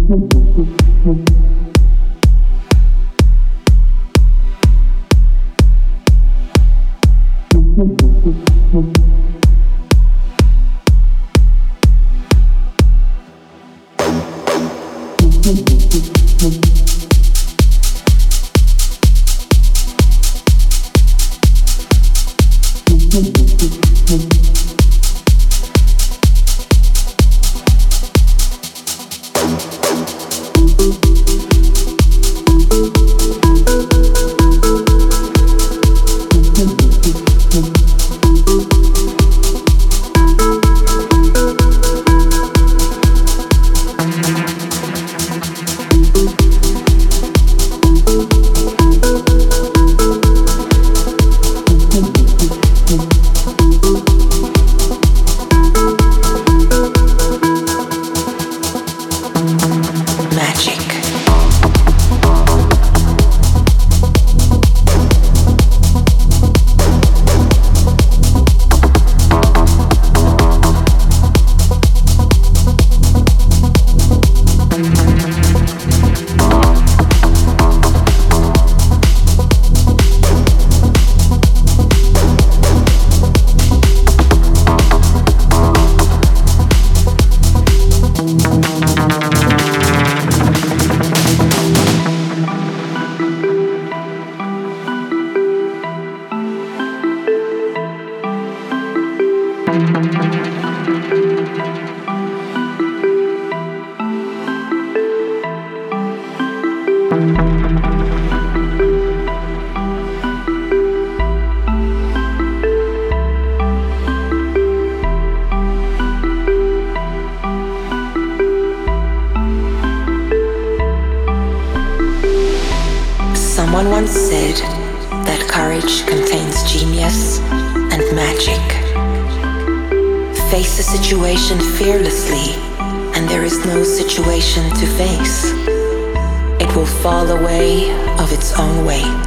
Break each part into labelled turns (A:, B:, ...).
A: Someone once said that courage contains genius and magic. Face a situation fearlessly, and there is no situation to face. It will fall away of its own weight.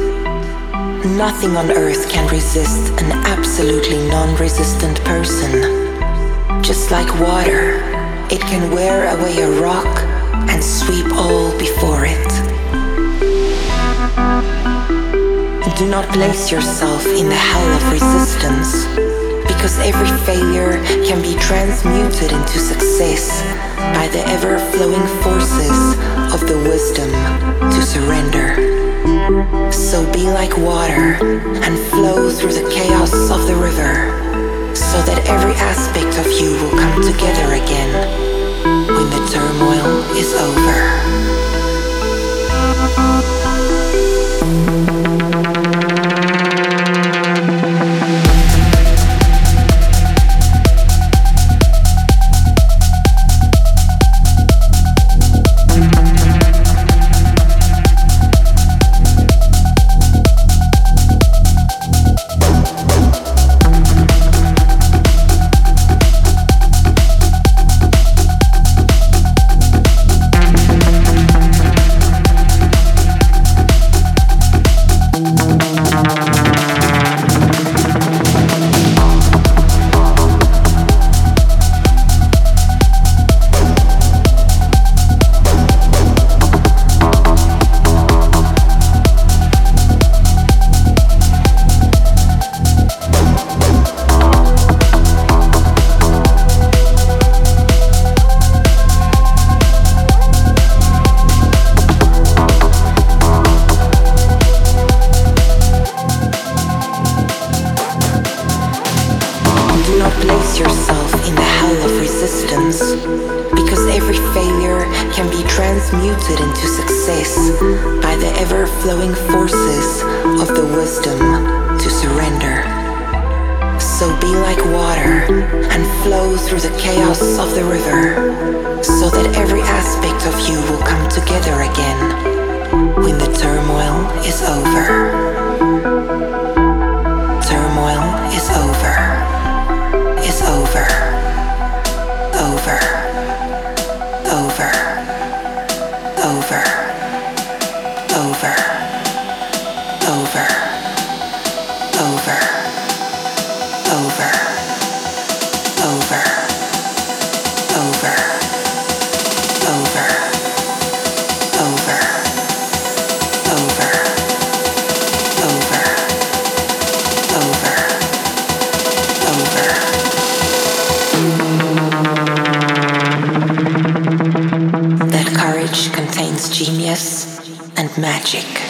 A: Nothing on earth can resist an absolutely non-resistant person. Just like water, it can wear away a rock and sweep all before it. Do not place yourself in the hell of resistance, because every failure can be transmuted into success by the ever-flowing forces of the wisdom to surrender. So be like water and flow through the chaos of the river, so that every aspect of you will come together again when the turmoil is over. Because every failure can be transmuted into success by the ever-flowing forces of the wisdom to surrender. So be like water and flow through the chaos of the river, so that every aspect of you will come together again when the turmoil is over. Turmoil is over. Is over. Over. Over. Over. Over. Over. Over. Over. Over. Over. Over. genius and magic.